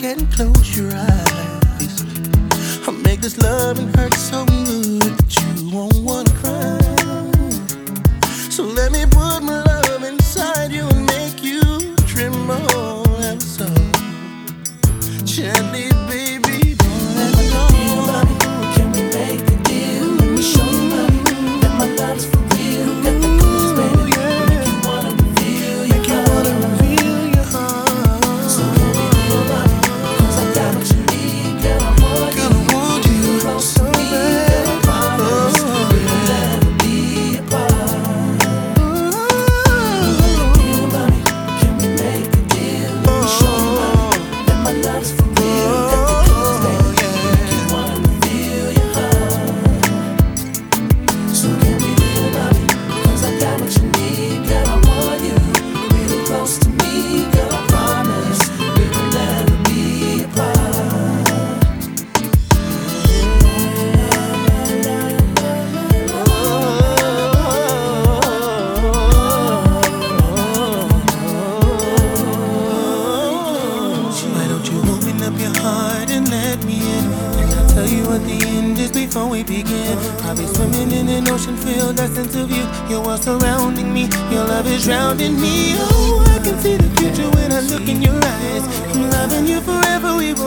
and close your eyes. I'll make this love and hurt so good that you won't wanna cry. So let me put my love inside you and make you tremble ever so gently, baby. Don't let me go. Can we make a deal? Let me show you, mommy, that my love's for real. Got the coolest, baby. Make you wanna reveal your heart. So can we deal, mommy? 'Cause I got what you need, girl. I want you close to me, girl. I promise we'll never be apart. Can we make a deal? Let me show you, mommy, that my love's for real. Got the coolest, baby. Make you wanna reveal your heart. So can we deal, mommy? 'Cause I got what you need, girl. I want you real close to me, girl. I promise we will never be apart. Why don't you open up your heart and let me in? And I'll tell you what the end is before we begin. I'll be swimming in an ocean filled that sense of you. Your world surrounding me, your love is drowning me. Oh, I can see the future when I look in your eyes. I'm loving you forever, we will